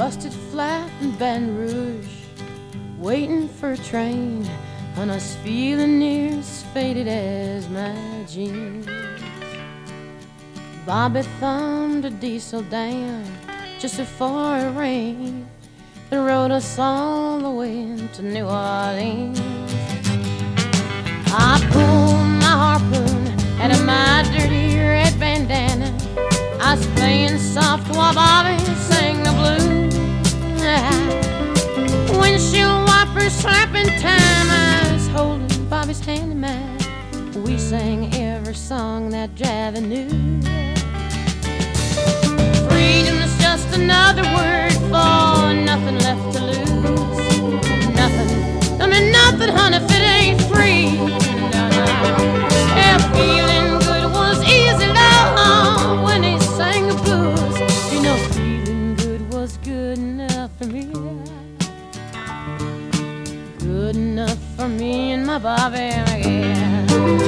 busted flat in Baton Rouge, waiting for a train, and I was feeling near as faded as my jeans. Bobby thumbed a diesel down just before it rained and rode us all the way to New Orleans. I pulled my harpoon out of my dirty red bandana. I was playing soft while Bobby sang the blues. Windshield wipers slapping time, I was holding Bobby's hand in mine. We sang every song that Javi knew. Freedom's just another word for nothing left to lose. Nothing, I mean nothing, honey, if it ain't free. No, no. Yeah, feeling good was easy, love, when he sang the blues. You know, feeling good was good enough for me. Good enough for me and my Bobby, yeah.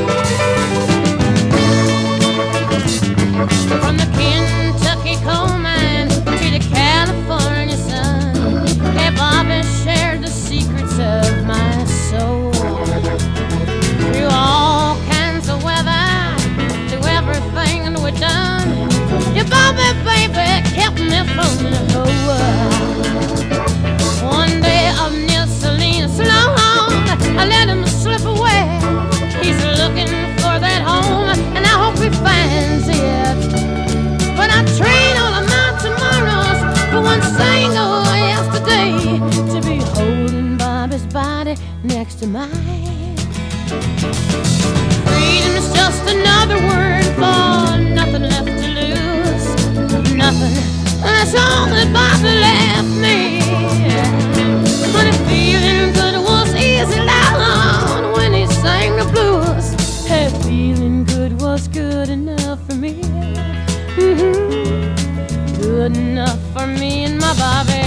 From the Kentucky coal mine to the California sun, hey, Bobby shared the secrets of my soul. Through all kinds of weather, through everything that we've done, yeah, Bobby, baby, kept me from the whole world. One day up near Selena Sloan, I let him slip away. He's looking for that home, and I hope he finds it. But I trade all of my tomorrows for one single yesterday, to be holding Bobby's body next to mine. Freedom's just another word for nothing left to lose. Nothing, that's all that Bobby left me. But if feeling good was easy, loud when he sang the blues, hey, feeling good was good enough for me. Good enough for me and my Bobby.